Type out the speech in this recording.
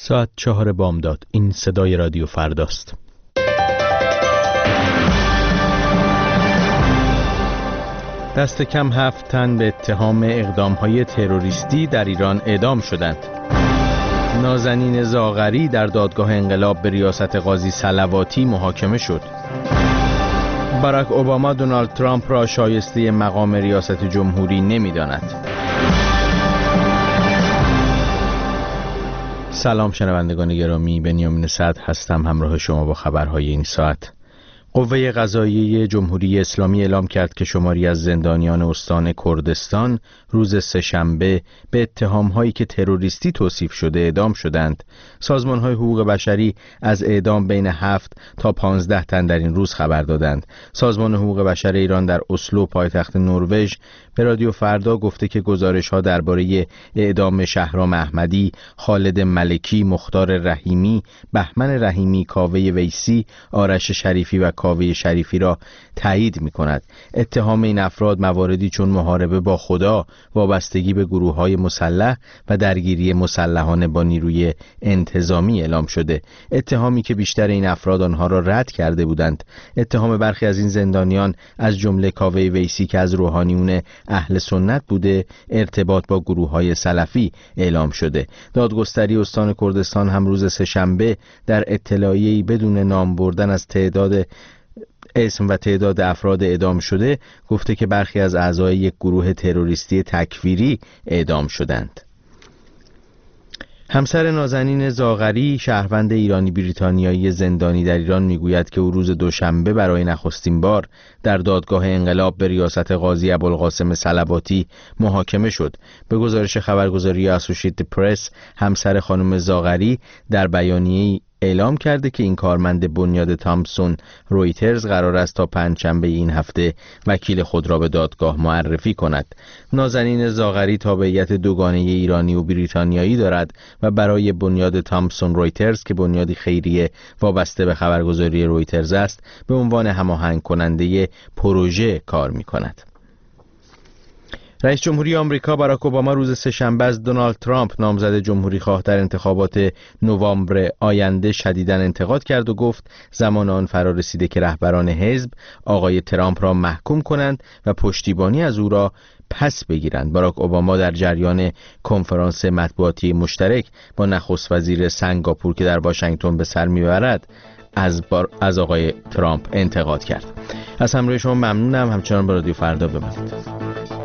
ساعت 4 بامداد. این صدای رادیو فرداست. دست کم 7 تن به اتهام اقدام‌های تروریستی در ایران اعدام شدند. نازنین زاغری در دادگاه انقلاب به ریاست قاضی صلواتی محاکمه شد. باراک اوباما دونالد ترامپ را شایسته مقام ریاست جمهوری نمی‌داند. سلام شنوندگان گرامی، بنیامین صدر هستم، همراه شما با خبرهای این ساعت. قوه قضاییه جمهوری اسلامی اعلام کرد که شماری از زندانیان استان کردستان روز سه‌شنبه به اتهام‌هایی که تروریستی توصیف شده اعدام شدند. سازمان‌های حقوق بشری از اعدام بین 7 تا 15 تن در این روز خبر دادند. سازمان حقوق بشر ایران در اسلو پایتخت نروژ به رادیو فردا گفته که گزارش‌ها درباره اعدام شهرام احمدی، خالد ملکی، مختار رحیمی، بهمن رحیمی، کاوه ویسی، آرش شریفی و کاوه شریفی را تایید می‌کند. اتهام این افراد مواردی چون محاربه با خدا، وابستگی به گروه‌های مسلح و درگیری مسلحانه با نیروی انتظامی اعلام شده. اتهامی که بیشتر این افراد آنها را رد کرده بودند. اتهام برخی از این زندانیان از جمله کاوه ویسی که از روحانیون اهل سنت بوده، ارتباط با گروه‌های سلفی اعلام شده. دادگستری استان کردستان هم روز سه‌شنبه در اطلاعیه‌ای بدون نام بردن از تعداد اسم و تعداد افراد اعدام شده گفته که برخی از اعضای یک گروه تروریستی تکفیری اعدام شدند. همسر نازنین زاغری، شهروند ایرانی بریتانیایی زندانی در ایران، میگوید که او روز دوشنبه برای نخستین بار در دادگاه انقلاب به ریاست قاضی ابوالقاسم صلواتی محاکمه شد. به گزارش خبرگزاری اسوشییتد پرس، همسر خانم زاغری در بیانیه‌ای اعلام کرده که این کارمند بنیاد تامسون رویترز قرار است تا پنجشنبه این هفته وکیل خود را به دادگاه معرفی کند. نازنین زاغری تابعیت دوگانه ایرانی و بریتانیایی دارد و برای بنیاد تامسون رویترز که بنیادی خیریه وابسته به خبرگزاری رویترز است، به عنوان هماهنگ کننده پروژه کار می کند. رئیس جمهوری آمریکا باراک اوباما روز سه‌شنبه از دونالد ترامپ نامزد جمهوری خواه در انتخابات نوامبر آینده شدیداً انتقاد کرد و گفت زمان آن فرا رسیده که رهبران حزب آقای ترامپ را محکوم کنند و پشتیبانی از او را پس بگیرند. باراک اوباما در جریان کنفرانس مطبوعاتی مشترک با نخست وزیر سنگاپور که در واشنگتن به سر میبرد از آقای ترامپ انتقاد کرد. از همراهی شما ممنونم. همچنان با رادیو فردا بمانید.